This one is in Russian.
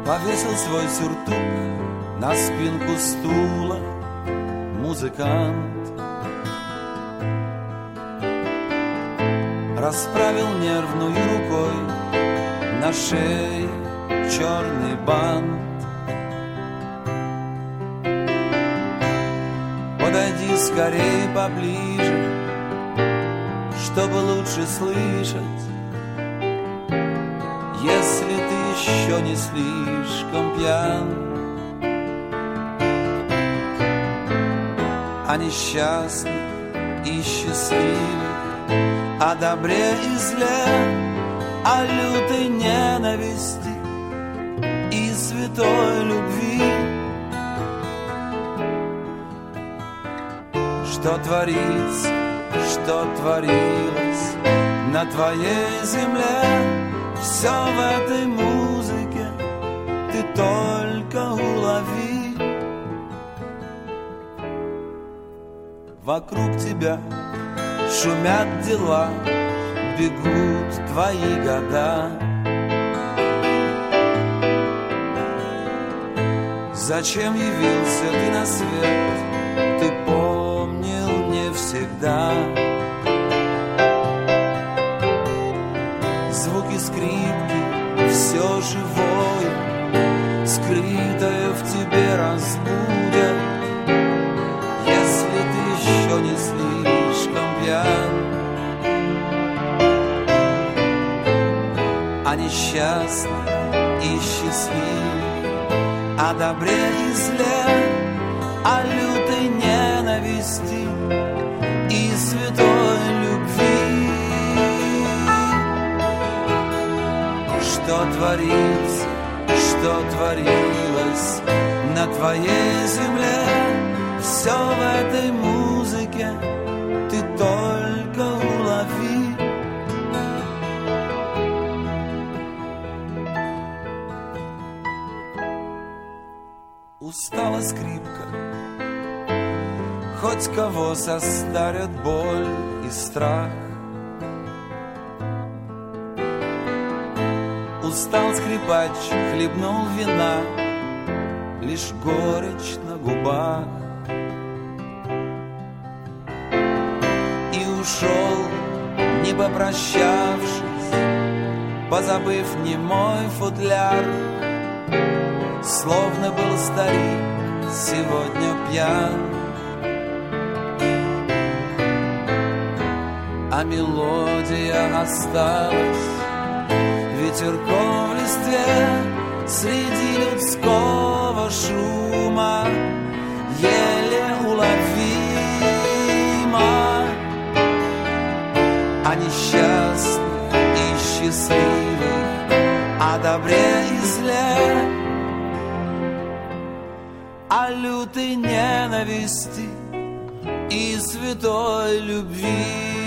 Повесил свой сюртук на спинку стула музыкант, расправил нервной рукой на шее черный бант. Подойди скорей поближе, чтобы лучше слышать, если ты еще не слишком пьян. О несчастных и счастливых, о добре и зле, о лютой ненависти и святой любви. Что творится, что творилось на твоей земле, все в этой музыке ты только улови. Вокруг тебя шумят дела, бегут твои года. Зачем явился ты на свет, ты помнил не всегда. Звуки скрипки, все живое, скрытое в тебе разбудят, если ты еще не слишком пьян. О несчастных и счастливых, о добре и зле, о лютой ненависти и святой любви. Что творится, что творилось на твоей земле, все в этой музыке ты только улови. Устала скрипка, хоть кого состарят боль и страх. Устал скрипач, хлебнул вина, лишь горечь на губах. И ушел, не попрощавшись, позабыв немой футляр. Словно был старик, сегодня пьян. А мелодия осталась ветерком в листве среди людского шума, еле уловима. О несчастных и счастливых, о добре и зле, о лютой ненависти и святой любви.